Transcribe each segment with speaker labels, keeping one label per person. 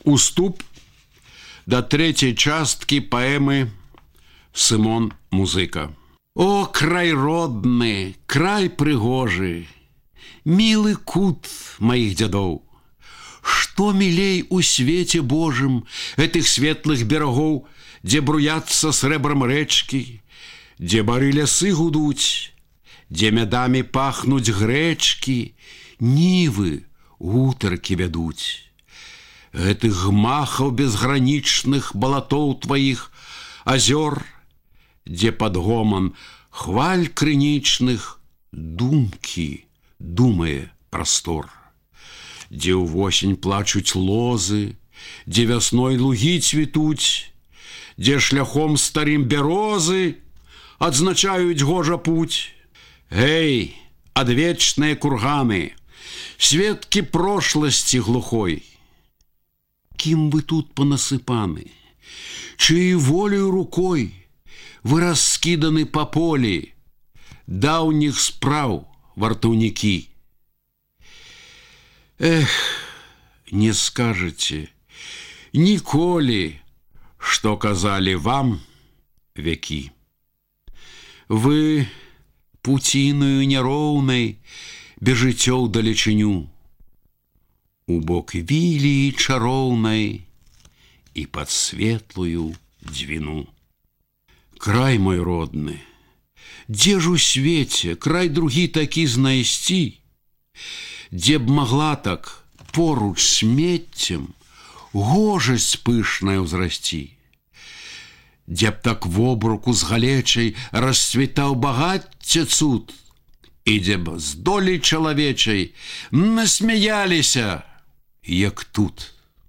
Speaker 1: Уступ да трэцяй часткі паэмы Сымон Музыка. О, край родны, край прыгожы, мілы кут маіх дзядоў! Што мілей у свеце Божым этых светлых берагоў, дзе бруяцца срэбрам рэчкі, дзе бары лясы гудуць, дзе мядамі пахнуць грэчкі, нівы гутаркі вядуць. Гэтых гмахаў безгранічных балатоў тваіх, азёр, дзе пад гоман хваль крынічных думкі думае прастор, дзе ўвосень плачуць лозы, дзе вясной лугі цвітуць, дзе шляхом старым бярозы адзначаюць гожа путь. Гэй, адвечныя курганы, сведкі прошласці глухой! Кім вы тут панасыпаны? Чыі волею рукой вы раскіданы па полі даўніх спраў вартаўнікі? Эх, не скажаце ніколі, што казалі вам вякі. Вы пуцінаю няроўнай бежыце ў далечыню, у бок віліі чароўнай і пад светлую дзвіну. Край мой родны, дзе ж у свеце край другі такі знайсці, дзе б магла так поруч смеццем гожасць пышная ўзрасці, дзе б так вобруку з галечай расцвітаў багацце цуд, і дзе б з долей чалавечай насмяяліся, як тут.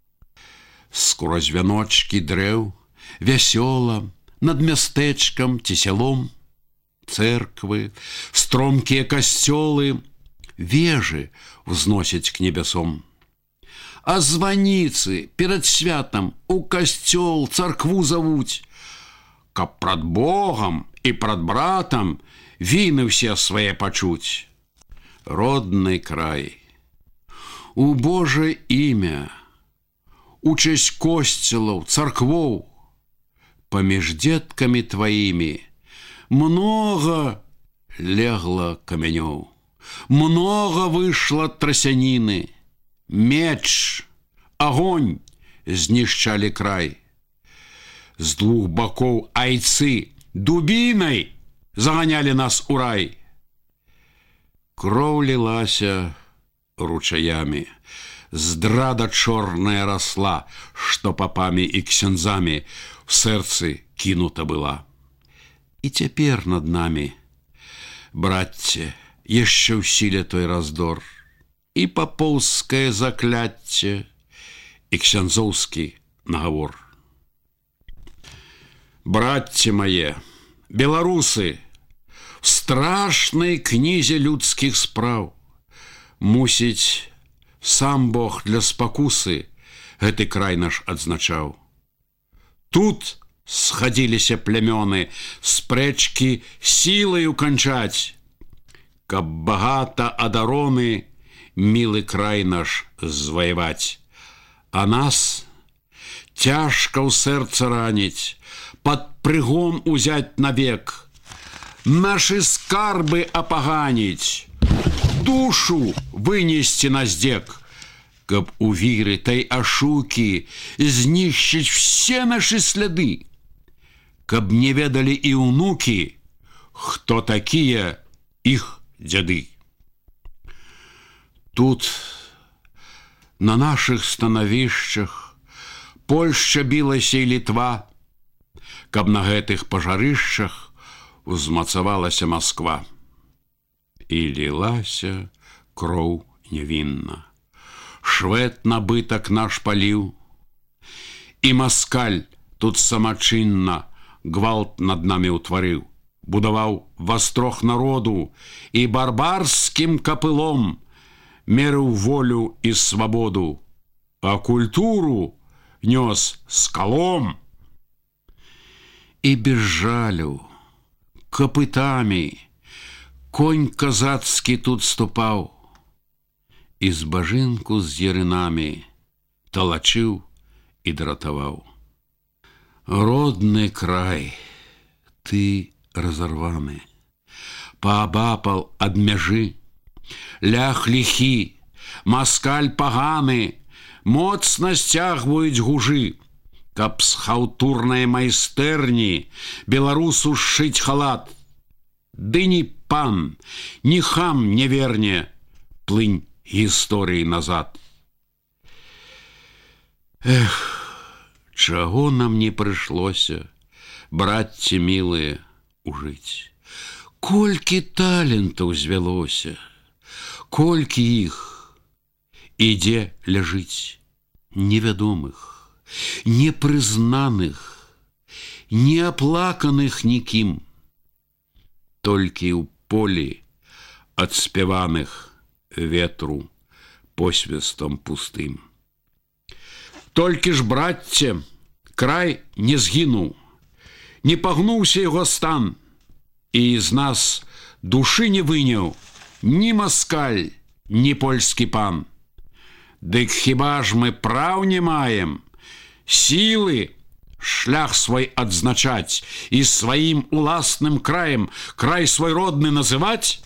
Speaker 1: Скрозь вяночкі дрэў вясёла над мястэчкам ці сялом, цэрквы, стромкія касцёлы, вежы ўзносяць к небясом. А званіцы перад святам у касцёл царкву завуць, каб прад Богам і прад братам віны ўсе свае пачуць. Родны край, у Божае імя, у чэсць косцелаў, царквоў, паміж дзеткамі тваімі многа легла камянёў, многа выйшла трасяніны, меч, агонь знішчалі край. З двух бакоў айцы дубінай заганялі нас у рай. Кроў лілася ручаямі, здрада чорная расла, што папамі і ксяндзамі в сэрцы кінута была. І цяпер над намі, братце, яшчэ ў сіле той раздор, і папоўскае закляцце, і ксяндзоўскі нагавор. Братце мае, беларусы, в страшнай кнізе людскіх спраў, мусіць, сам Бог для спакусы гэты край наш адзначаў. Тут схадзіліся плямёны спрэчкі сілаю канчаць, каб багата адароны мілы край наш зваяваць. А нас цяжка ў сэрца раніць, пад прыгон узяць навек, нашы скарбы апаганіць, душу вынесці на здзек, каб у віры той ашукі знішчыць все нашы сляды, каб не ведалі і ўнукі, хто такія іх дзяды. Тут, на нашых станавішчах, Польшча білася і Літва, каб на гэтых пажарышчах узмацавалася Масква. І лілася кроў невінна. Швед набытак наш паліў, і маскаль тут самачынна гвалт над намі ўтварыў, будаваў вастрог народу і барбарскім капылом мерыў волю і свабоду, а культуру нёс скалом. І без жалю, капытамі, конь казацкі тут ступаў, і збажынку з ярынамі талачыў і дратаваў. Родны край, ты разарваны, паабапал ад мяжы, лях ліхі, маскаль паганы, моцна сцягваюць гужы, каб з хаўтурнай майстэрні беларусу сшыць халат. Ды ні пан, ні хам не верне, плынь гісторыі назад. Эх, чаго нам не прыйшлося, братці мілыя, ужыць. Колькі талентаў звялося, колькі іх, і дзе ляжыць, невядомых, непрызнаных, неаплаканых нікім. Толькі ў полі адспяваных ветру посвістам пустым. Толькі ж, братце, край не згінуў, не пагнуўся яго стан, і з нас душы не выняў ні маскаль, ні польскі пан. Дык хіба ж мы праў не маем, сілы, шлях свой адзначаць і сваім уласным краем край свой родны называць?